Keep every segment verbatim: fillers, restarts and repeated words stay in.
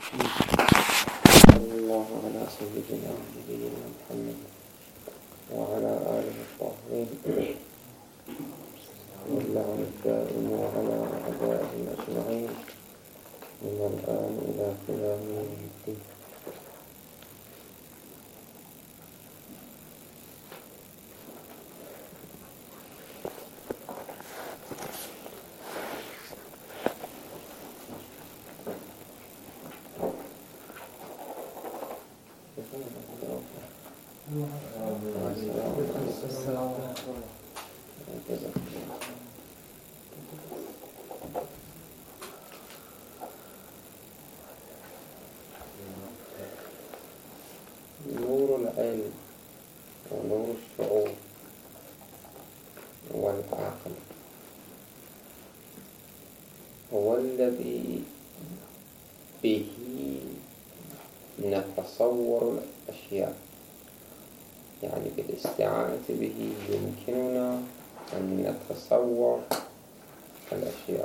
صلى الله على سيدنا ونبينا محمد وعلى آله الطاهرين واللعن الدائم على أعدائهم أجمعين من الآن إلى قيام يوم الدين. نور العلم ونور الشعور والعقل هو الذي به نتصور الأشياء، يعني بالاستعانة به يمكننا أن نتصور الأشياء.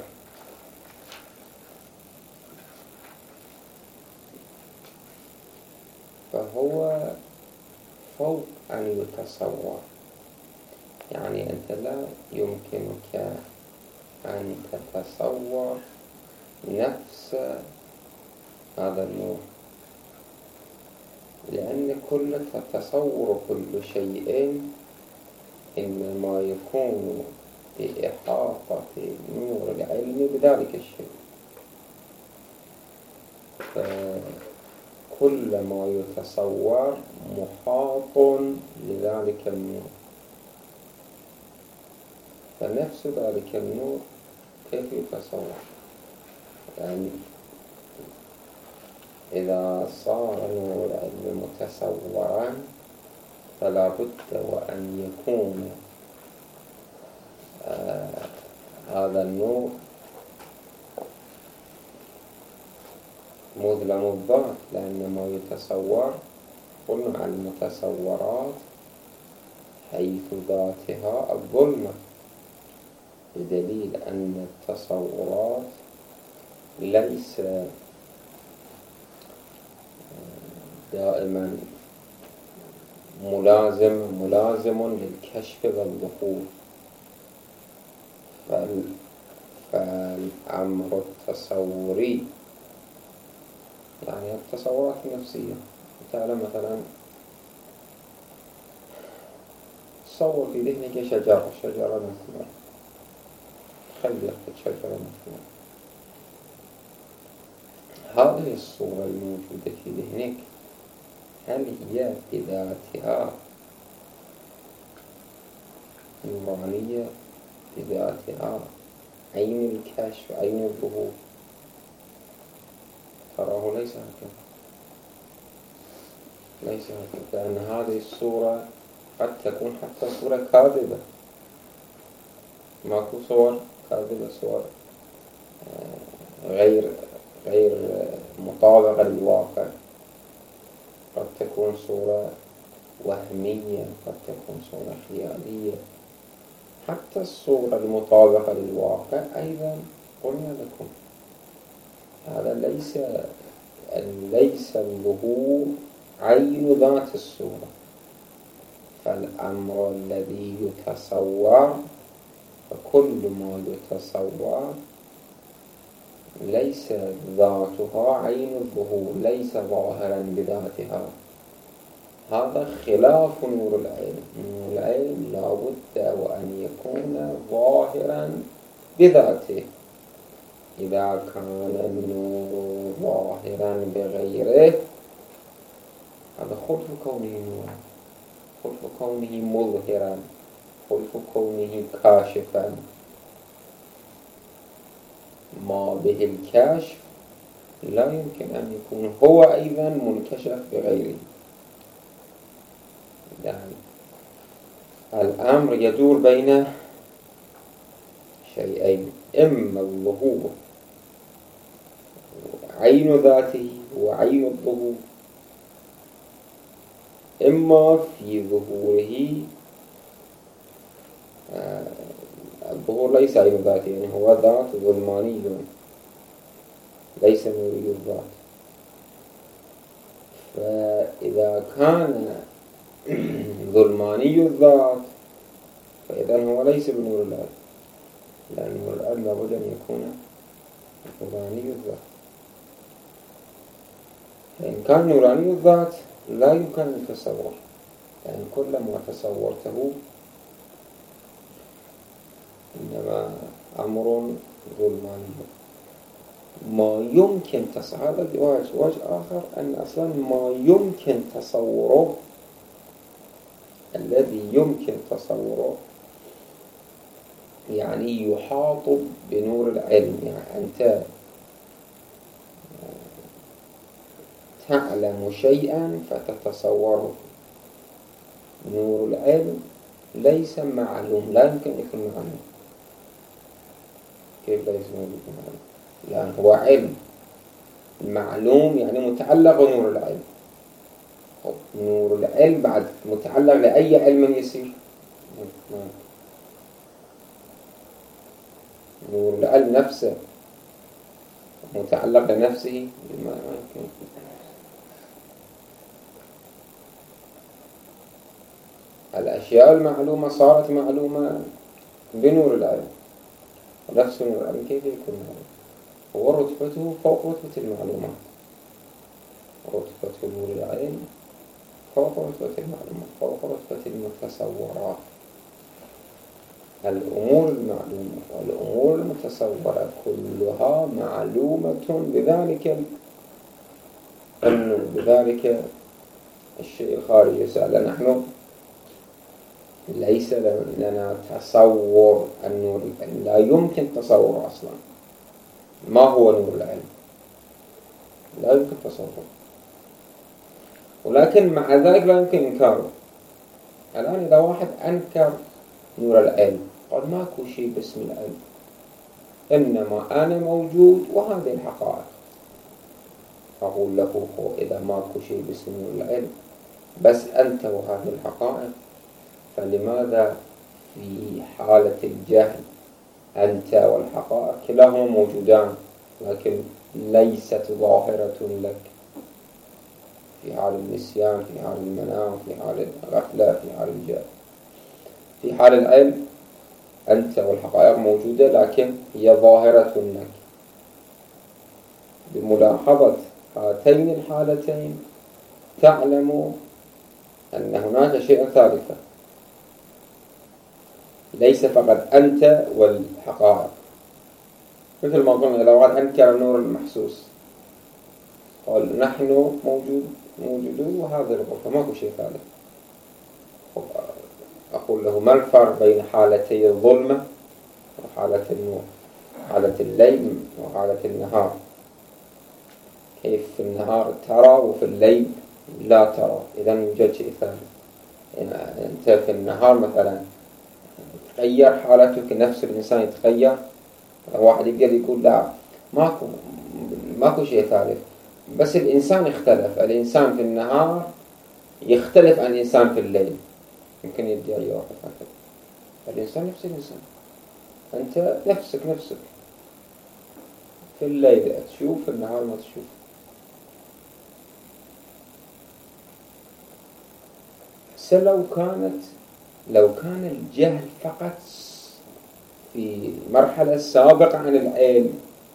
فهو فوق أن يتصور، يعني أنت لا يمكنك أن تتصور نفس هذا النور، لأن كل تصور كل شيء إنما يكون بإحاطة نور العلم بذلك الشيء. فكل ما يتصور محاط لذلك النور، فنفس ذلك النور كيف يتصور؟ يعني إذا صار نور العلم متصورا فلا بد وأن يكون آه هذا النور مظلم الذات، لأن ما يتصور قلنا عن المتصورات حيث ذاتها الظلمة، بدليل أن التصورات ليس دائما ملازم ملازم للكشف والظهور. فالأمر التصوري يعني التصورات النفسية، تعالى مثلا تصور في ذهنك شجرة شجرة مثلا، تخيل شجرة مثلا، هذه الصورة الموجودة في ذهنك هل هي بذاتها نورانية، بذاتها عين الكشف عين الظهور؟ تراه ليس هكذا، ليس هكذا، لأن هذه الصورة قد تكون حتى صورة كاذبة. ماكو صور كاذبة، صور غير غير مطابقة للواقع، قد تكون صورة وهمية، قد تكون صورة خيالية. حتى الصورة المطابقة للواقع أيضا قلنا لكم هذا ليس ليس الظهور عين ذات الصورة. فالأمر الذي يتصور، فكل ما يتصور ليس ذاتها عين الظهور، ليس ظاهرا بذاتها. هذا خلاف نور العلم. نور العلم لا بد وأن يكون ظاهرا بذاته. إذا كان النور ظاهرا بغيره هذا خلف كونه نورا، خلف كونه مظهرا، خلف كونه كاشفا. ما به الكشف لا يمكن أن يكون هو أيضا منكشف بغيره. يعني الأمر يدور بين شيئين، إما الظهور عين ذاته وعين الظهور، إما في ظهوره آه الظهور ليس عين ذاته، يعني هو ذات ظلماني ليس نوري الذات، فإذا كان ظلماني الذات فإذا هو ليس بنور العلم، لأن نور العلم لابد أن يكون نوراني الذات. فإن كان نوراني الذات لا يمكن أن يتصور، لأن كل ما تصورته إنما أمر ظلماني. ما يمكن تصور هذا وجه وجه آخر، أن أصلا ما يمكن تصوره، الذي يمكن تصوره يعني يحاط بنور العلم. يعني أنت تعلم شيئا فتتصوره. نور العلم ليس معلوم، لا يمكن يكون معلوم. كيف لا يكون معلوم؟ لأن هو علم. المعلوم يعني متعلق بنور العلم. نور العلم بعد متعلق لأي علم يصير؟ نور العلم نفسه متعلق لنفسه؟ ما يمكن. الأشياء المعلومة صارت معلومة بنور العلم، ونفس نور العلم كيف يكون معلوم؟ هو رتبته فوق رتبة المعلومات. رتبة نور العلم فوق رتبة المعلومات، فوق رتبة المتصورات. الأمور المعلومة والأمور المتصورة كلها معلومة بذلك النور، بذلك الشيء الخارجي. سأل نحن ليس لنا تصور النور العلم، لا يمكن تصور أصلا. ما هو نور العلم؟ لا يمكن تصوره، ولكن مع ذلك لا يمكن إنكاره. الآن إذا واحد أنكر نور العلم قال ماكو شيء باسم العلم، إنما أنا موجود وهذه الحقائق، أقول له إذا ماكو شيء باسم نور العلم بس أنت وهذه الحقائق، فلماذا في حالة الجهل أنت والحقائق كلاهما موجودان لكن ليست ظاهرة لك؟ في حال النسيان، في حال المنام، في حال الغفلة، في حال الجهل. في حال العلم أنت والحقائق موجودة لكن هي ظاهرة لك. بملاحظة هاتين الحالتين تعلم أن هناك شيء ثالثا، ليس فقط أنت والحقائق. مثل ما قلنا لو واحد أنكر النور المحسوس قال نحن موجود موجودون وهذا الغرفة، ماكو شيء ثالث. أقول له ما الفرق بين حالتي الظلمة وحالة النور؟ حالة الليل وحالة النهار. كيف في النهار ترى وفي الليل لا ترى؟ إذا يوجد شيء ثالث. يعني أنت في النهار مثلا تغير حالتك، نفس الإنسان يتغير. واحد يقدر يقول لا ماكو ماكو شيء ثالث، بس الإنسان اختلف. الإنسان في النهار يختلف عن الإنسان في الليل. يمكن يدعي واحد هكذا. الإنسان نفس الإنسان، أنت نفسك نفسك في الليل تشوف، في النهار ما تشوف. لو كانت لو كان الجهل فقط في مرحلة سابقة عن العلم،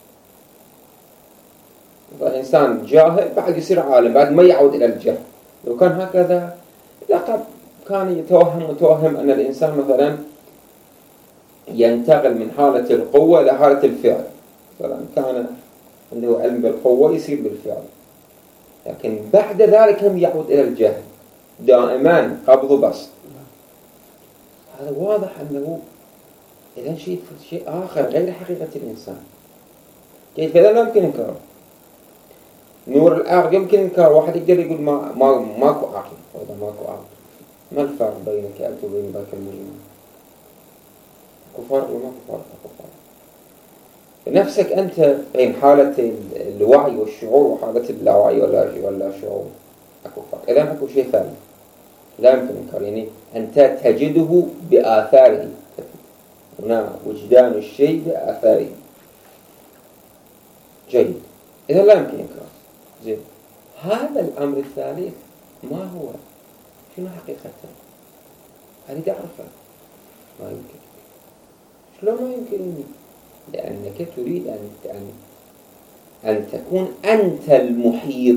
الإنسان جاهل بعد يصير عالم بعد ما يعود إلى الجهل. لو كان هكذا لقد كان يتوهم متوهم أن الإنسان مثلا ينتقل من حالة القوة إلى حالة الفعل. مثلا كان عنده علم بالقوة يصير بالفعل، لكن بعد ذلك هم يعود إلى الجهل دائما، قبض بسط. هذا واضح أنه إذا شيء شيء آخر غير حقيقة الإنسان. كيف إذا لا يمكن إنكار نور العقل؟ يمكن إنكار. واحد يقدر يقول ما ما ماكو عقل، وإذا ماكو عقل ما الفرق بينك أنت وبين ذاك المجنون؟ كفار ولا ما كفار؟ كفار. نفسك أنت بين حالة الوعي والشعور وحالة اللاوعي ولا ولا شعور، أكو فرق. إذا أكو شيء ثاني لا يمكن إنكار، يعني أنت تجده بآثاره. هنا وجدان الشيء بآثاره. جيد، إذا لا يمكن إنكار. زين، هذا الأمر الثالث ما هو؟ شنو حقيقته؟ أريد أعرفه. ما يمكن. شلون ما يمكن؟ لأنك تريد أن أن أن تكون أنت المحيط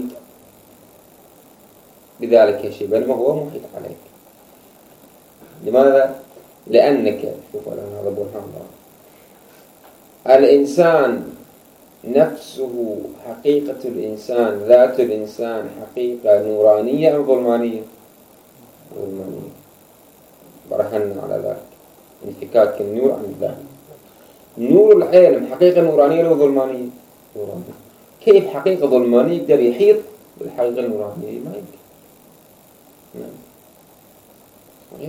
بذلك الشيء، بل ما هو محيط عليك. لماذا؟ لأنك شوف الآن هذا برهان الله. الإنسان نفسه، حقيقة الإنسان، ذات الإنسان حقيقة نورانية أم ظلمانية؟ ظلمانية. برهنا على ذلك، انفكاك النور عن ذلك. نور العلم حقيقة نورانية أو ظلمانية؟ نورانية. كيف حقيقة ظلمانية يقدر يحيط بالحقيقة النورانية؟ ما يمكن. نعم.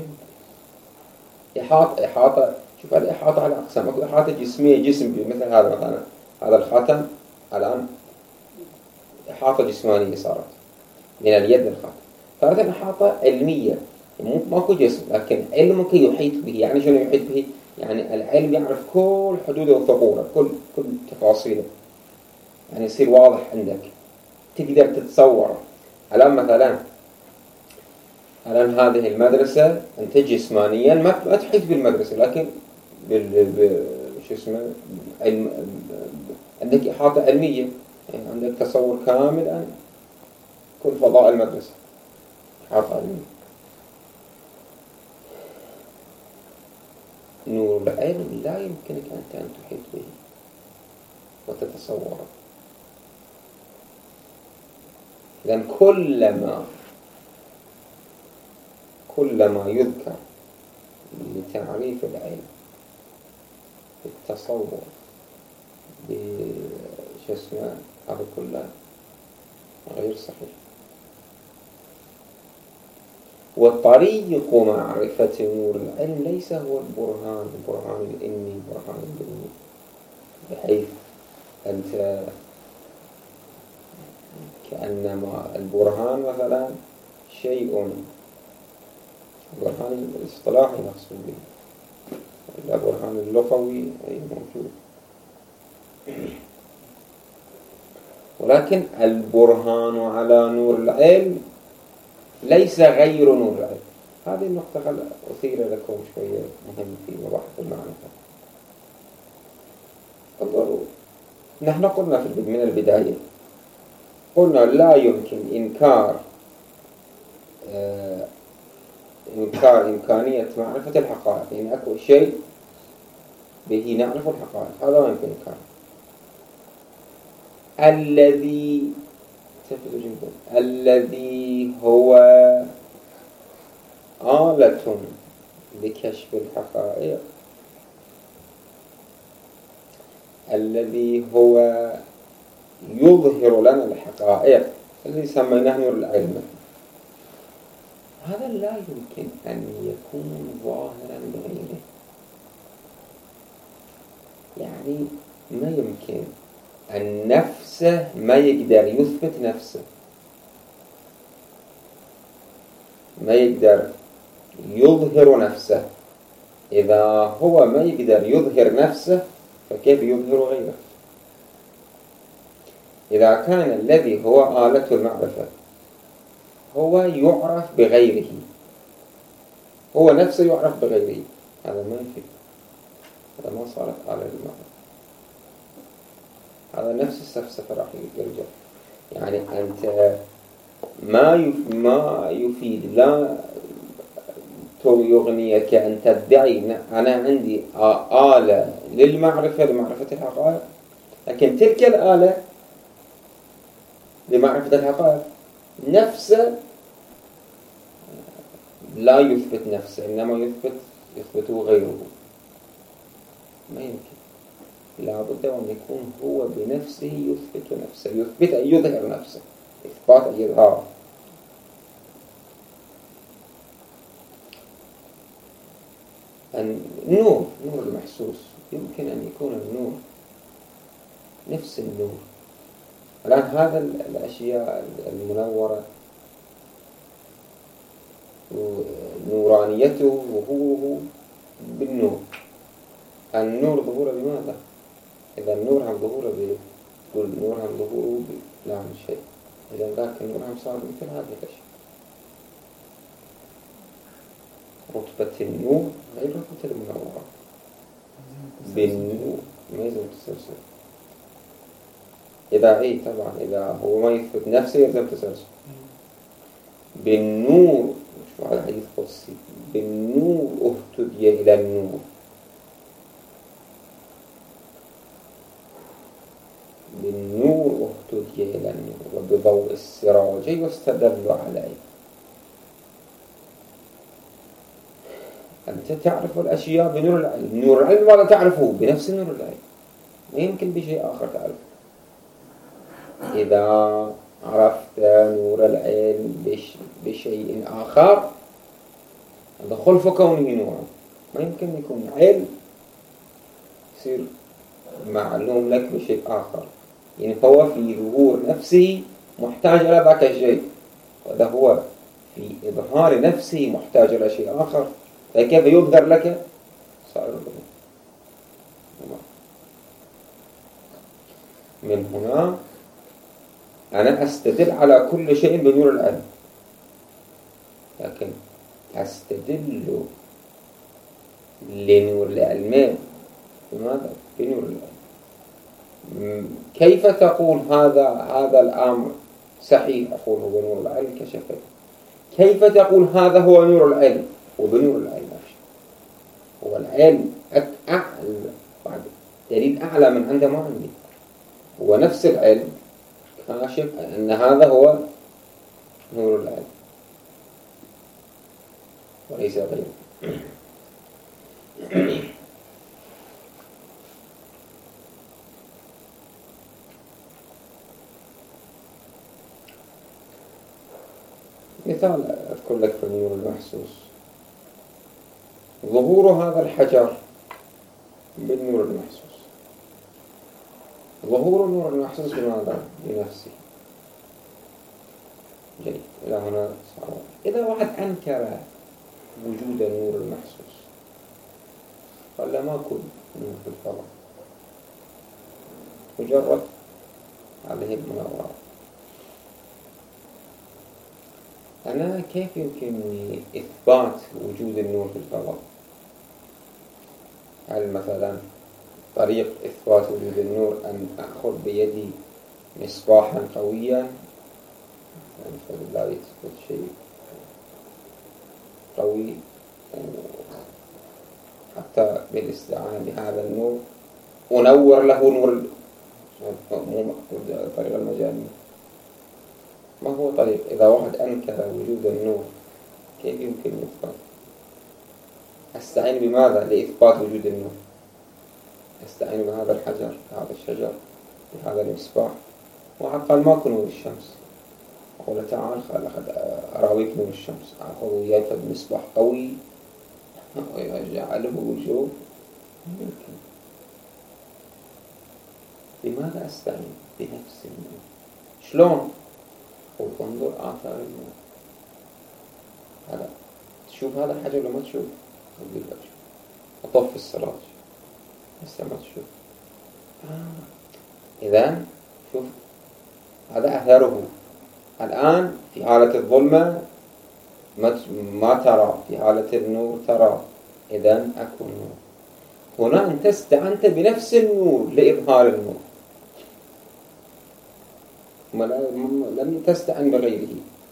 إحاطة إحاطة شوف هذه إحاطة على أقسام. أكو إحاطة جسمية، جسم مثل هذا مثلا، هذا الخاتم الآن إحاطة جسمانية صارت من اليد للخاتم. ثالثا إحاطة علمية، ماكو جسم لكن علمك يحيط به. يعني شنو يحيط به؟ يعني العلم يعرف كل حدوده وثغوره، كل كل تفاصيله، يعني يصير واضح عندك، تقدر تتصور. الآن مثلا الآن هذه المدرسة أنت جسمانيا ما ما تحيط بالمدرسة، لكن بال ب... شو اسمه علم... عندك إحاطة علمية، يعني عندك تصور كامل عن كل فضاء المدرسة. إحاطة علمية. نور العلم لا يمكنك أنت أن تحيط به وتتصوره. لأن كلما كلما يذكر لتعريف العلم بالتصور بشو اسمه هذا كله غير صحيح. وطريق معرفة نور العلم ليس هو البرهان، البرهان الإني، البرهان الإني، بحيث أنت كأنما البرهان مثلا شيء، البرهان الاصطلاحي مقصود به، البرهان اللغوي أي موجود. ولكن البرهان على نور العلم ليس غير نور العلم. هذه النقطة أثير لكم شوية مهم في مباحث المعرفة. انظروا، نحن قلنا في من البداية، قلنا لا يمكن إنكار آه إنكار إمكانية معرفة الحقائق. يعني أكو شيء به نعرف الحقائق، هذا ما يمكن إنكار. الذي تفضل جدا الذي هو آلة لكشف الحقائق، الذي هو يظهر لنا الحقائق، الذي سميناه نور العلم، هذا لا يمكن أن يكون ظاهرا بغيره. يعني ما يمكن أن نفسه ما يقدر يثبت نفسه، ما يقدر يظهر نفسه. إذا هو ما يقدر يظهر نفسه فكيف يظهر غيره؟ إذا كان الذي هو آلة المعرفة هو يعرف بغيره، هو نفسه يعرف بغيره، هذا ما يفيد، هذا ما صارت آلة المعرفة، هذا نفس السفسفة راح يرجع. يعني أنت ما ما يفيد، لا يغنيك أن تدعي أنا عندي آلة للمعرفة لمعرفة الحقائق، لكن تلك الآلة لمعرفة الحقائق نفسه لا يثبت نفسه، إنما يثبت يثبته غيره. ما يمكن، لا بد أن يكون هو بنفسه يثبت نفسه، يثبت أن يظهر نفسه، إثبات أن يظهر. النور، نور المحسوس، يمكن أن يكون النور نفس النور. الآن هذا الأشياء المنورة نورانيته وظهوره بالنور. النور ظهوره بماذا؟ إذا النور هم ظهوره بقول النور هم ظهوره لا من شيء، إذا ذاك النور هم صار مثل هذه الأشياء. رتبة النور غير رتبة المنورة. بالنور ما يلزم تسلسل. إذا إيه طبعا إذا هو ما يثبت نفسه يلزم تسلسل. بالنور شو هذا حديث قدسي، بالنور اهتدي إلى النور. بالنور اهتدي إلى النور وبضوء السراج يستدل عليه. أنت تعرف الأشياء بنور العلم. نور العلم ولا تعرفه بنفس نور العلم، ما يمكن بشيء آخر تعرفه. إذا عرفت نور العلم بش بشيء آخر هذا خلف كونه نورا. ما يمكن يكون علم يصير معلوم لك بشيء آخر، يعني هو في ظهور نفسه محتاج إلى ذاك الشيء، وإذا هو في إظهار نفسه محتاج إلى شيء آخر فكيف يظهر لك؟ صار من هنا أنا أستدل على كل شيء بنور العلم، لكن أستدل لنور العلم بماذا؟ بنور العلم. كيف تقول هذا هذا الأمر صحيح؟ أقول هو نور العلم كشفه. كيف تقول هذا هو نور العلم؟ وبنور العلم هو العلم أعلى، بعد دليل أعلى من عنده ما عندي. هو نفس العلم كاشف أن هذا هو نور العلم وليس غيره. مثال أذكر لك في النور المحسوس، ظهور هذا الحجر بالنور المحسوس. ظهور النور المحسوس بماذا؟ بنفسه. جيد، إلى هنا صار. إذا واحد أنكر وجود النور المحسوس قال لا ما كل نور في الفضاء، مجرد هذه المنورة. أنا كيف يمكنني إثبات وجود النور في الفضاء؟ هل مثلا طريق إثبات وجود النور أن أخذ بيدي مصباحا قويا؟ يعني فلا يثبت شيء قوي حتى بالاستعانة بهذا النور أنور له نور، مو طريق المجانين. ما هو طريق؟ إذا واحد أنكر وجود النور كيف يمكن إثبات؟ أستعين بماذا لإثبات وجود النور؟ أستعين بهذا الحجر، بهذا الشجر، بهذا المصباح. واحد قال ما كن نور الشمس، أقول تعال خل أخذ أراويك نور الشمس، أخذ وياي فد مصباح قوي ويجعله وجوه. يمكن. بماذا أستعين؟ بنفس النور. شلون؟ وانظر آثار النور. هذا تشوف هذا الحجر لما تشوف أقول لك أطف السراج لسه ما تشوف. آه. إذن شوف هذا أثره. الآن في حالة الظلمة ما ترى، في حالة النور ترى. إذن أكون نور. هنا أنت استعنت بنفس النور لإظهار النور، لم تستعن بغيره.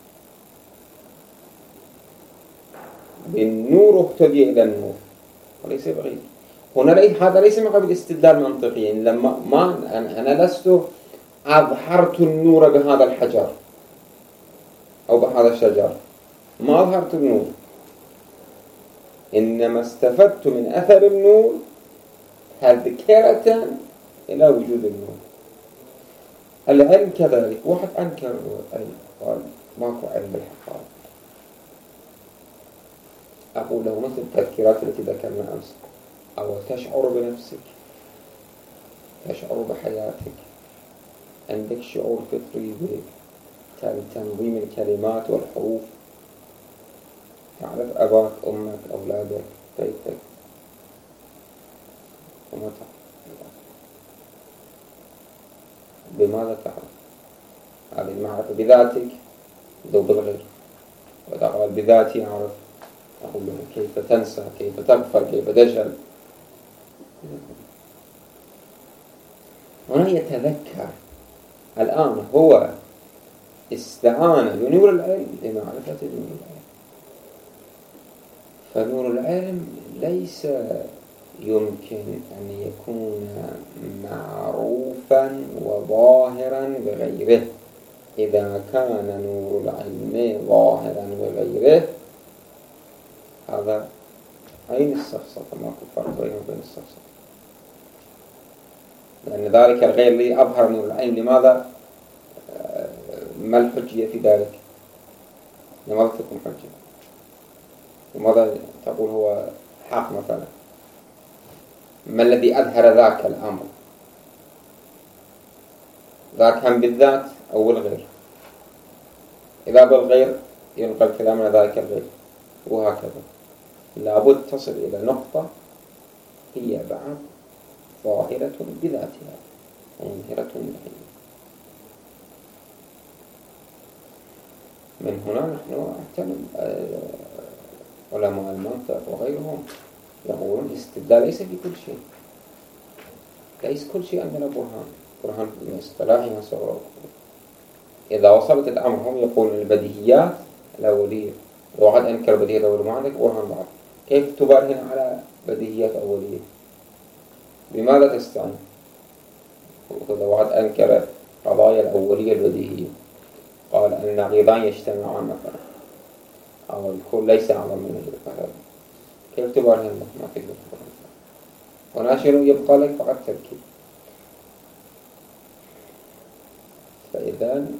بالنور اهتدي إلى النور وليس بغيره. هنا ليس هذا ليس من قبل استدلال منطقي. يعني لما ما أنا لست أظهرت النور بهذا الحجر أو بهذا الشجر، ما أظهرت النور، إنما استفدت من أثر النور تذكرة إلى وجود النور. العلم كذلك. واحد أنكر العلم قال ماكو علم بالحقائق، أقول له مثل التذكيرات التي ذكرنا أمس، أو تشعر بنفسك، تشعر بحياتك، عندك شعور فطري بتنظيم الكلمات والحروف، تعرف أباك أمك أولادك بيتك وما تعرف. بماذا تعرف؟ هذه المعرفة بذاتك ذو بالغير. وإذا قال بذاتي أعرف، أقول له كيف تنسى، كيف تغفل، كيف تجهل. هنا يتذكر الآن هو استعان بنور العلم لمعرفة نور العلم. فنور العلم ليس يمكن أن يكون معروفا وظاهرا بغيره. إذا كان نور العلم ظاهرا بغيره هذا أين السفسطة؟ ماكو فرق بينه وبين السفسطة، لأن ذلك الغير الذي أظهر نور العلم. لماذا؟ ما الحجية في ذلك؟ لماذا تكون حجة؟ لماذا تقول هو حق مثلا؟ ما الذي أظهر ذاك الأمر؟ ذاك هم بالذات أو بالغير؟ إذا بالغير ينقل الكلام على ذلك الغير، وهكذا. لابد تصل إلى نقطة هي بعد ظاهرة بذاتها مظهرة بالعلم. من هنا نحن نعتمد علماء المنطق وغيرهم يقولون الاستدلال ليس في كل شيء، ليس كل شيء عندنا برهان. برهان الاصطلاحي مسألة. إذا وصلت الأمر هم يقولون البديهيات الأولية، لو واحد أنكر بديهيات الأولية ما عندك برهان بعد، كيف تبرهن على بديهيات أولية؟ بماذا تستعين؟ إذا واحد أنكر قضايا الأولية البديهية، قال أن النقيضان يجتمعان مثلا، أو الكل ليس أعظم من الجزء، كيف تبرهن؟ ما تقدر تبرهن. هنا شنو يبقى لك؟ فقط تركيب. فإذا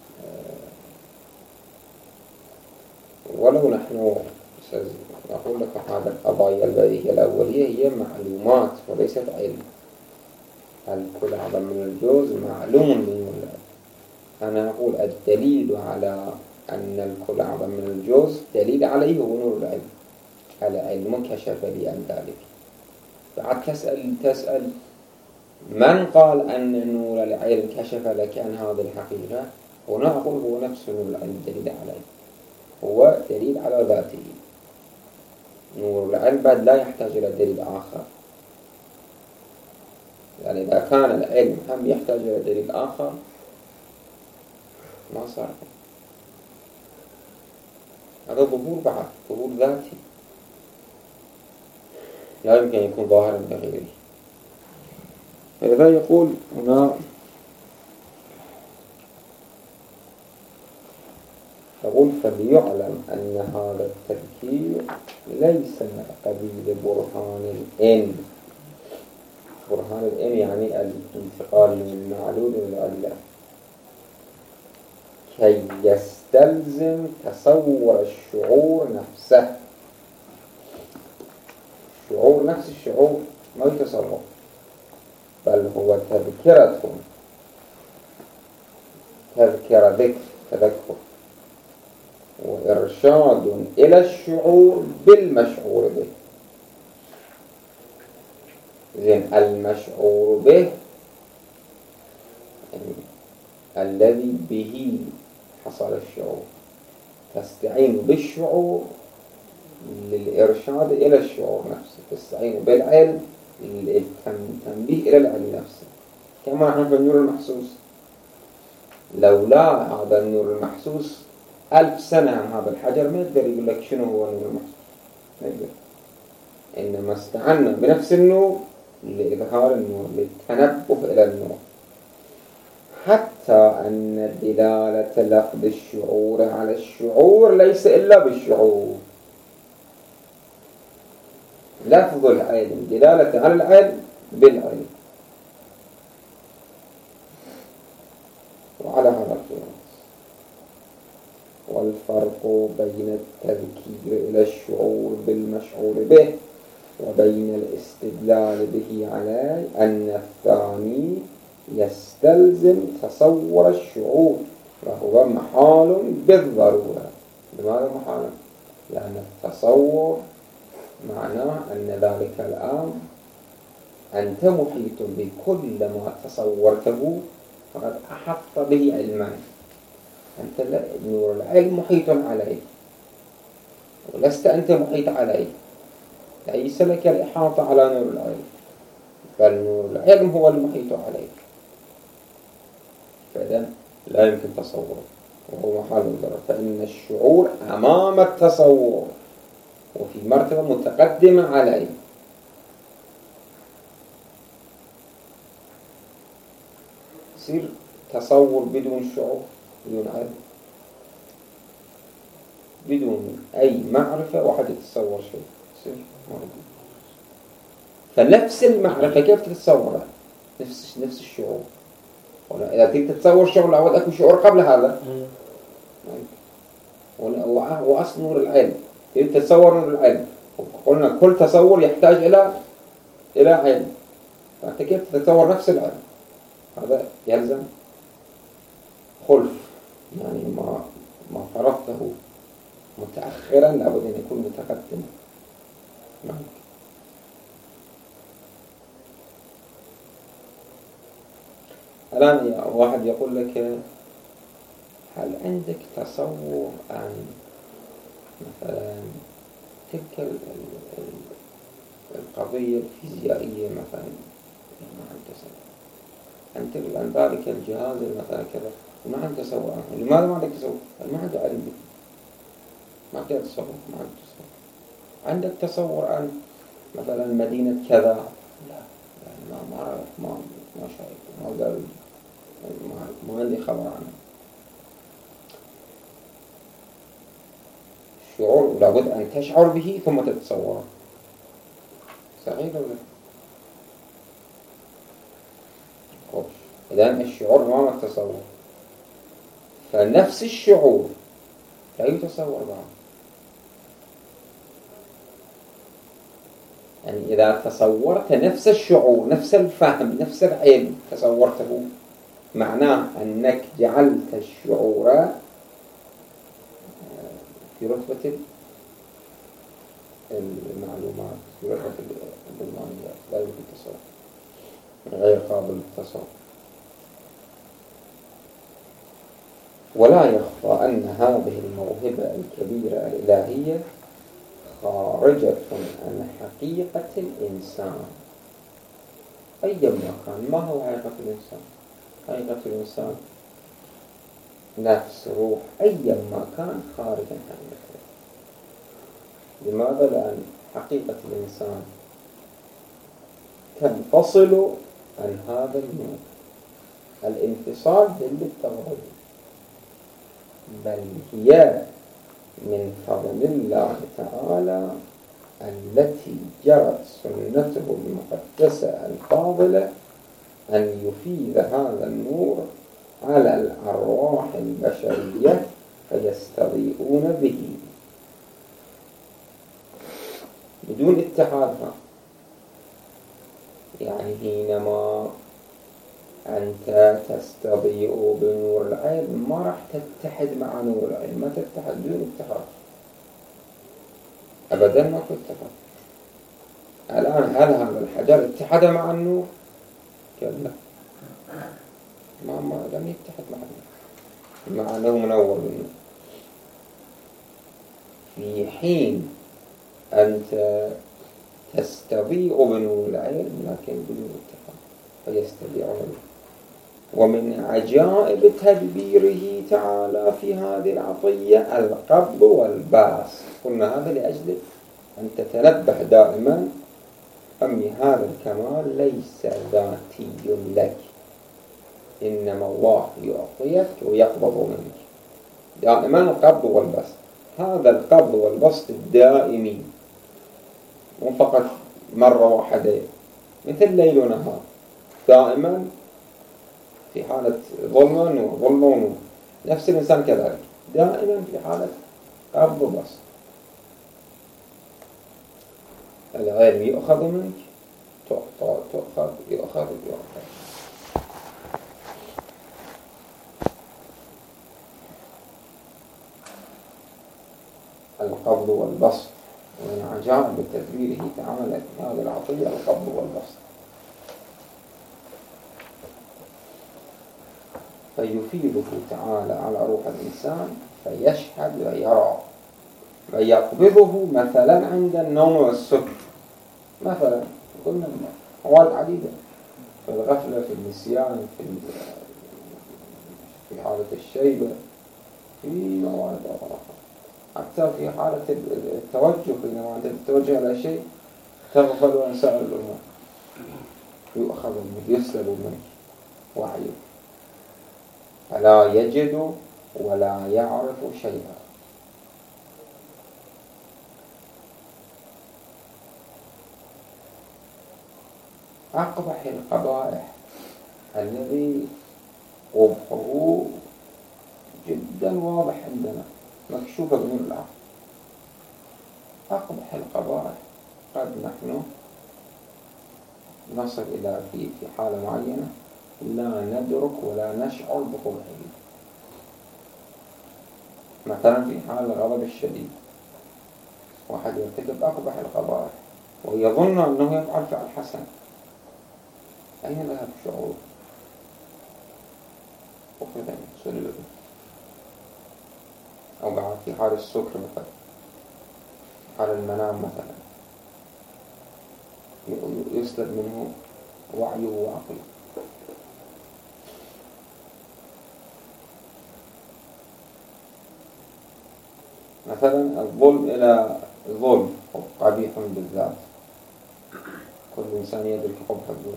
ولو نحن نقول لك هذا القضايا البديهية الأولية هي معلومات وليست علم. الكل أعظم من الجزء معلوم من العلم. أنا أقول الدليل على أن الكل أعظم من الجزء دليل عليه هو نور العلم. العلم كشف لي عن ذلك. بعد تسأل تسأل من قال أن نور العلم كشف لك عن هذه الحقيقة؟ هنا أقول هو نفس نور العلم دليل عليه، هو دليل على ذاته. نور العلم بعد لا يحتاج إلى دليل آخر. يعني إذا كان العلم هم يحتاج إلى دليل آخر ما صار. هذا ظهور بعد، ظهور ذاتي لا يمكن أن يكون ظاهرا بغيره. فإذا يقول هنا يقول فليعلم أن هذا التفكير ليس قبيل برهان الإن. برهان الإن يعني الانتقال من المعلول إلى العلة، كي يستلزم تصور الشعور نفسه. الشعور نفس الشعور ما يتصور، بل هو تذكرة، تذكرة ذكر تذكر، وإرشاد إلى الشعور بالمشعور به. زين، المشعور به الذي به حصل الشعور، تستعين بالشعور للإرشاد إلى الشعور نفسه، تستعين بالعلم للتنبيه إلى العلم نفسه. كما نحن في النور المحسوس، لولا هذا النور المحسوس ألف سنة هذا الحجر ما يقدر يقول لك شنو هو النور المحسوس، ما يقدر. إنما استعنا بنفس النور لإظهار النور، للتنبه إلى النور. حتى أن دلالة لفظ الشعور على الشعور ليس إلا بالشعور. لفظ العلم دلالة على العلم بالعلم. وعلى هذا القياس والفرق بين التذكير إلى الشعور بالمشعور به وبين الاستدلال به عليه أن الثاني يستلزم تصور الشعور، وهو محال بالضرورة. لماذا محال؟ لأن التصور معناه أن ذلك الأمر أنت محيط بكل ما تصورته فقد أحط به علما. أنت لا، نور العلم محيط عليك ولست أنت محيط عليه، ليس لك الإحاطة على نور العلم، بل نور العلم هو المحيط عليك. فإذا لا يمكن تصوره، وهو محال الضرر، فإن الشعور أمام التصور وفي مرتبة متقدمة عليه. يصير تصور بدون شعور، بدون علم، بدون أي معرفة واحد يتصور شيء يصير موجود. فنفس المعرفة كيف تتصورها؟ نفس نفس الشعور. إذا تريد تتصور شعور لابد أكو شعور قبل هذا. وأصل نور العلم تريد تتصور نور العلم، قلنا كل تصور يحتاج إلى إلى علم، فأنت كيف تتصور نفس العلم؟ هذا يلزم خلف، يعني ما ما فرضته متأخرا لابد أن يكون متقدما. نعم. الآن واحد يقول لك هل عندك تصور عن مثلا تلك القضية الفيزيائية مثلا؟ ما عندك تصور أنت عن ذلك الجهاز مثلا كذا، ما عندك تصور عنه. لماذا ما عندك تصور؟ ما عندك علم به، ما عندك تصور، ما عندك تصور. عندك تصور عن مثلا مدينة كذا؟ لا، يعني ما ما أعرف، ما ما شايف، ما قال، ما, ما عندي خبر عنه. الشعور لابد أن تشعر به ثم تتصوره. صحيح ولا؟ إذن الشعور أمام التصور، فنفس الشعور لا يتصور بعض. يعني إذا تصورت نفس الشعور، نفس الفهم، نفس العلم تصورته، معناه أنك جعلت الشعور في رتبة المعلومات، في رتبة الضمانيات، لا يمكن التصور، غير قابل للتصور. ولا يخفى أن هذه الموهبة الكبيرة الإلهية خارجة عن حقيقة الإنسان أيما كان. ما هو حقيقة الإنسان؟ حقيقة الإنسان نفس، روح، أيما كان خارجا عن حقيقته. لماذا؟ لأن حقيقة الإنسان تنفصل عن هذا النور. الانفصال بالتغير، بل هي من فضل الله تعالى التي جرت سنته المقدسة الفاضلة أن يفيد هذا النور على الأرواح البشرية فيستضيئون به بدون اتحادها. يعني حينما أنت تستضيء بنور العلم ما راح تتحد مع نور العلم، ما تتحد بدون اتحاد أبدا، ما تتحد. الآن هل هذا الحجر اتحد مع النور؟ كلا، ما ما لم يتحد مع النور، مع أنه منور بالنور. في حين أنت تستضيء بنور العلم لكن بدون اتحاد فيستضيئون به. ومن عجائب تدبيره تعالى في هذه العطية القبض والباسط. قلنا هذا لأجل أن تتنبه دائما أن هذا الكمال ليس ذاتي لك، إنما الله يعطيك ويقبض منك. دائما القبض والبسط، هذا القبض والبسط الدائمي، مو فقط مرة واحدة مثل ليل ونهار، دائما في حالة ظلمة ونور، ظلمة ونور. نفس الإنسان كذلك دائما في حالة قبض وبسط. العلم يؤخذ منك، تعطى، تؤخذ، يؤخذ، يؤخذ. القبض والبسط، ومن عجائب تدبيره تعالى في هذه العطية القبض والبسط. فيفيده تعالى على روح الإنسان فيشهد ويرى ويقبضه مثلا عند النوم والسكر. مثلا قلنا مواد عديدة في الغفلة، في النسيان، في في حالة الشيبة، في مواد أخرى، حتى في حالة التوجه. حينما أنت تتوجه على شيء تغفل عن سائر الأمور، يؤخذ منه، يسلب منه وعيه، فلا يجد ولا يعرف شيئا. أقبح القبائح الذي قبحه جدا واضح عندنا مكشوف من العقل. أقبح القبائح قد نحن نصل إلى في في حالة معينة لا ندرك ولا نشعر بقبحه. مثلا في حال الغضب الشديد واحد يرتكب أقبح القبائح ويظن أنه يفعل فعل حسن، أين ذهب الشعور؟ أخذ سلبه. أو بعد في حال السكر مثلا، حال المنام مثلا، يسلب منه وعيه وعقله. مثلا الظلم إلى ظلم قبيح بالذات، كل إنسان يدرك قبح الظلم.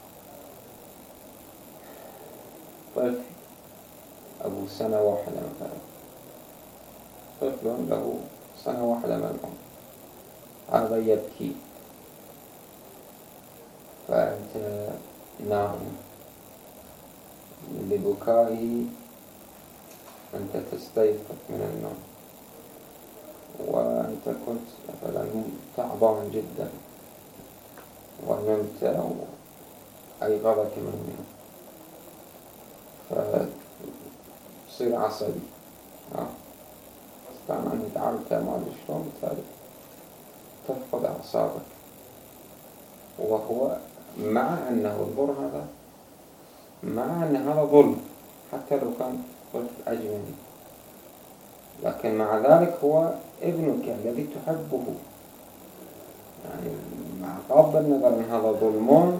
طفل أبو سنة واحدة مثلا، طفل له سنة واحدة من العمر، هذا يبكي فأنت نائم، لبكائه أنت تستيقظ من النوم، وأنت كنت مثلا تعبان جدا ونمت أيقظك منه، فتصير عصبي. كان أن يتعرض ما أدري شلون بالتالي تفقد أعصابك، وهو مع أنه الظلم هذا، مع أن هذا ظلم حتى لو كان طفل أجنبي، لكن مع ذلك هو ابنك الذي تحبه. يعني مع غض النظر أن هذا ظلم،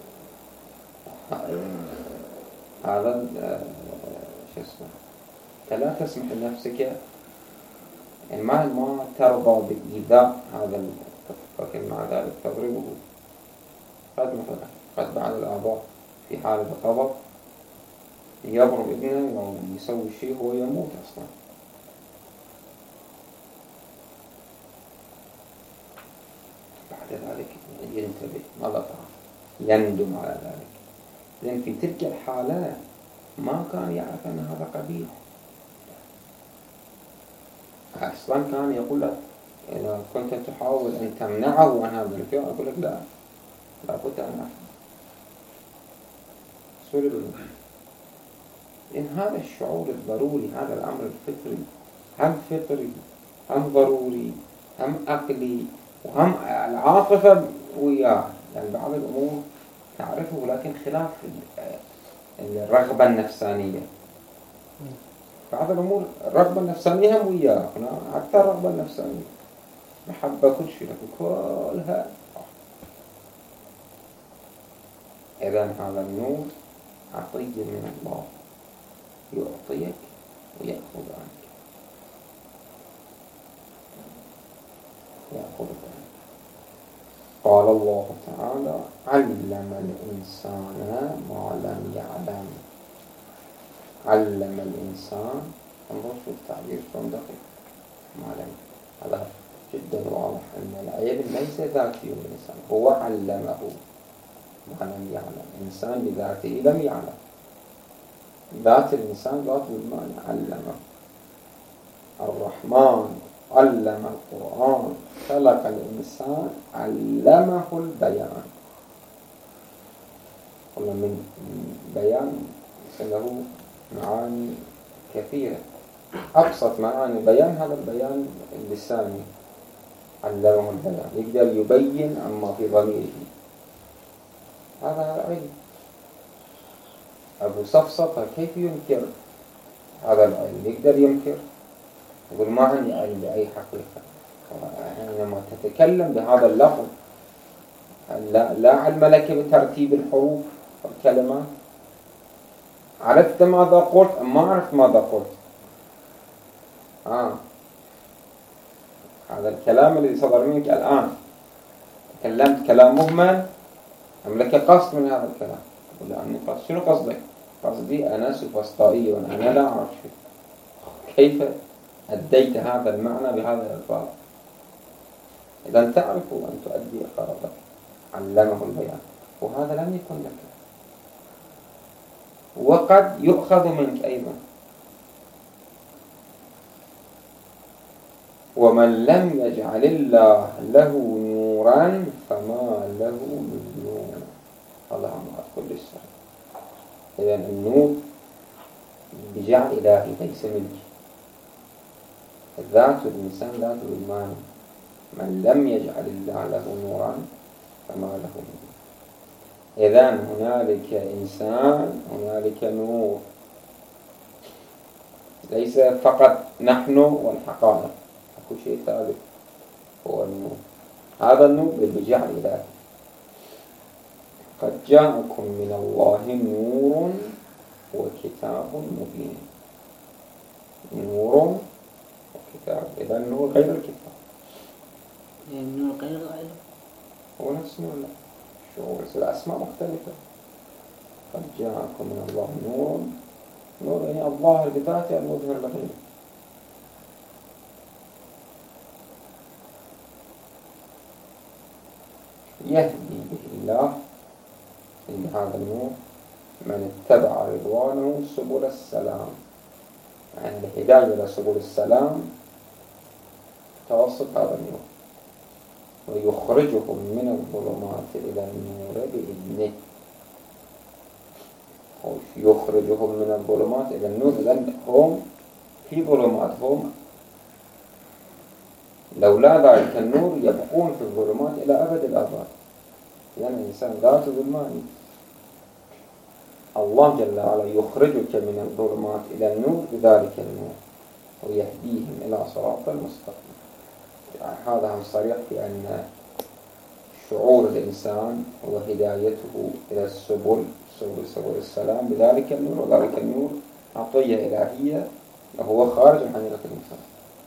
هذا شو اسمه، فلا تسمح لنفسك، يعني ما ما ترضى بإيذاء هذا الطفل، لكن مع ذلك تضربه. قد مثلا قد بعض الآباء في حالة غضب يضرب ابنه أو يسوي شيء هو يموت أصلا. بعد ذلك ينتبه، ماذا فعل؟ يندم على ذلك، لأن في تلك الحالة ما كان يعرف أن هذا قبيح. أصلا كان يقول لك إذا كنت تحاول أن تمنعه عن هذا الفعل، أقول لك لا، لا بد أن أفعل. سوري بالله. إن هذا الشعور الضروري، هذا الأمر الفطري، هم فطري هم ضروري هم عقلي وهم العاطفة وياه. يعني بعض الأمور تعرفه لكن خلاف الرغبة النفسانية. بعض الأمور الرغبة النفسانية هم وياه، حتى الرغبة النفسانية محبة كل شيء، لكن كلها. إذن هذا النور عطية من الله، يعطيك ويأخذ عنك، يأخذ عنك. قال الله تعالى: علم الإنسان ما لم يعلم. علم الإنسان، انظر شو التعبير شلون دقيق. ما لم، هذا جدا واضح أن العلم ليس ذاتي الإنسان، هو علمه ما لم يعلم. إنسان بذاته لم يعلم، ذات الإنسان ذات المعنى علمه. الرحمن علم القرآن، خلق الإنسان علمه البيان. قلنا من بيان له معاني كثيرة، أبسط معاني بيان هذا البيان اللساني، علمه البيان، يقدر يبين أما في ضميره، هذا العلم. أبو صفصفة كيف ينكر هذا العلم؟ يقدر ينكر، يقول ما عندي علم بأي حقيقة. حينما تتكلم بهذا اللفظ لا, لا علم لك بترتيب الحروف والكلمات. عرفت ماذا قلت أم ما عرفت ماذا قلت؟ آه. هذا الكلام الذي صدر منك الآن تكلمت كلام مهمل أم لك قصد من هذا الكلام؟ أقول لأني قصد. شنو قصدك؟ قصدي أنا سوفسطائي وأنا لا أعرف شيء. كيف أديت هذا المعنى بهذا الألفاظ؟ إذا تعرفوا أن تؤدي غرضك. علمه البيان وهذا لم يكن لك، وقد يؤخذ منك أيضا. ومن لم يجعل الله له نورا فما له من نور. هذا ما كل السر. إذا النور بجعل إلهي ليس منك. ذات الإنسان ذات الإيمان. من لم يجعل الله له نورا فما له من نور. إذا هنالك إنسان هنالك نور، ليس فقط نحن والحقائق، أكو شيء ثالث هو النور. هذا النور بجعل إلهي. قد جاءكم من الله نور وكتاب مبين. نور وكتاب. إذا النور غير الكتاب. النور غير العلم. هو نفس نور. لا شو بس الأسماء مختلفة. قد جاءكم من الله نور. نور يعني الله بذاته المظهر لغيره. يهدي به الله إن هذا النور من اتبع رضوانه سبل السلام. يعني الهداية إلى سبل السلام توسط هذا النور. ويخرجهم من الظلمات إلى النور بإذنه. يخرجهم من الظلمات إلى النور. لأن هم في ظلمات، هم لولا ذلك النور يبقون في الظلمات إلى أبد الآباد. لأن الإنسان ذات ظلمان. الله جل وعلا يخرجك من الظلمات إلى النور بذلك النور ويهديهم إلى صراط المستقيم. يعني هذا هم صريح في أن شعور الإنسان وهدايته إلى السبل سبل سبل السلام بذلك النور. وذلك النور عطية إلهية وهو خارج عن حقيقة الإنسان.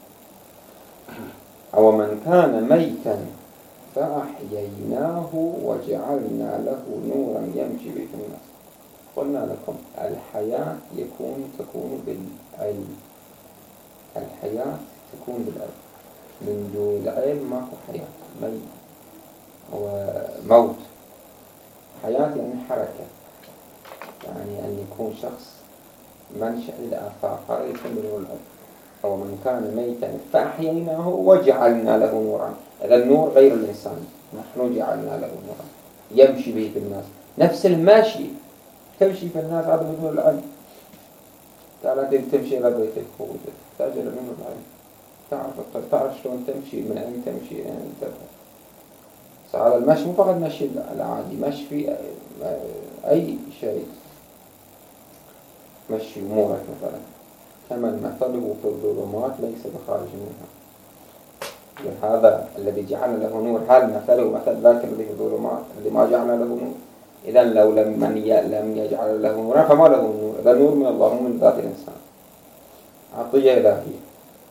أو من كان ميتا فأحييناه وجعلنا له نورا يمشي به في الناس. قلنا لكم الحياة يكون تكون بالعلم. الحياة تكون بالعلم. من دون العلم ماكو حياة. ميت وموت. حياة يعني حركة، يعني أن يكون شخص منشأ للآفاق. هذا يكون بدون العلم. أو من كان ميتا فأحييناه وجعلنا له نورا. هذا النور غير الإنسان. نحن جعلنا له نورا يمشي به في الناس. نفس الماشي تمشي في الناس هذا بدون العلم. تعال تمشي إلى بيتك تحتاج إلى منه العلم. تعرف تعرف شلون تمشي، من أين تمشي، يعني تذهب. فهذا المشي مو فقط مشي العادي، مشي في أي شيء، مشي أمورك مثلا. كمن مثله في الظلمات ليس بخارج منها. هذا الذي جعل له نور هل مثله مثل ذاك الذي في الظلمات الذي ما جعل له نور؟ إذا لو لم من لم يجعل له نورا فما له نور. إذا نور من الله مو من ذات الإنسان، عطية إلهية.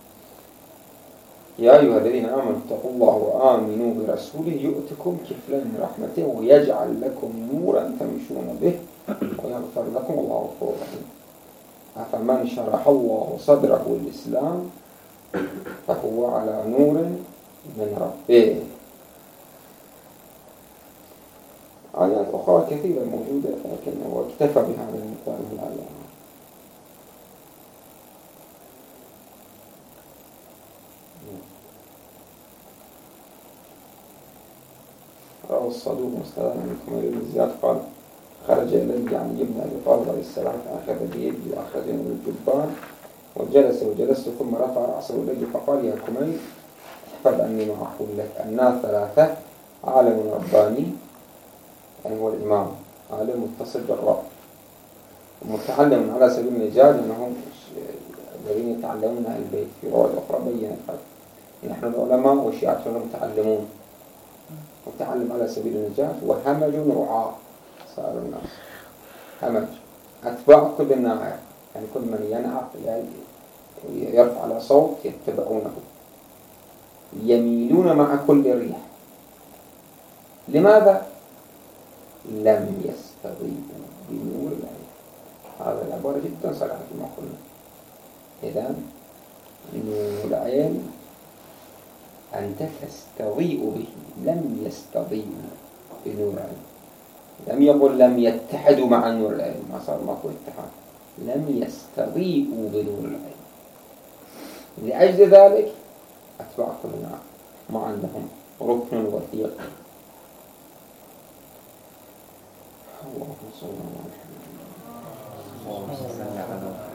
يا أيها الذين آمنوا اتقوا الله وآمنوا برسوله يؤتكم كفلا من رحمته ويجعل لكم نورا تمشون به ويغفر لكم الله غفور رحيم. أفمن شرح الله صدره للإسلام فهو على نور من ربه. آيات أخرى كثيرة موجودة لكن هو اكتفى بهذا المقدار من الآيات. روى الصدوق مستدان من كمال بن زياد قال خرج إلي يعني ابن أبي طالب عليه السلام فأخذ بيدي وأخرجني من الجبان وجلس وجلست ثم رفع رأسه إلي فقال يا كميل احفظ أني ما أقول لك الناس ثلاثة: عالم رباني يعني هو الإمام، عالم متصل بالرب، متعلم على سبيل المثال أنهم الذين يتعلمون أهل البيت. في رواية أخرى بينت هذا. نحن العلماء والشيعة متعلمون، متعلم على سبيل النجاة، وهمج رعاة صار الناس همج أتباع كل ناعق، يعني كل من ينعق يرفع على صوت يتبعونه، يميلون مع كل ريح. لماذا؟ لم يستضيفوا بنور العين. هذا العبارة جدا صريحة كما قلنا. إذن نور العين أنت تستضيء به، لم يستضيئوا بنور العين. لم يقل لم يتحدوا مع نور العين، ما صار ماكو اتحاد. لم يستضيئوا بنور العين. لأجل ذلك أتباع كلنا ما عندهم ركن وثيق. اللهم صل على محمد.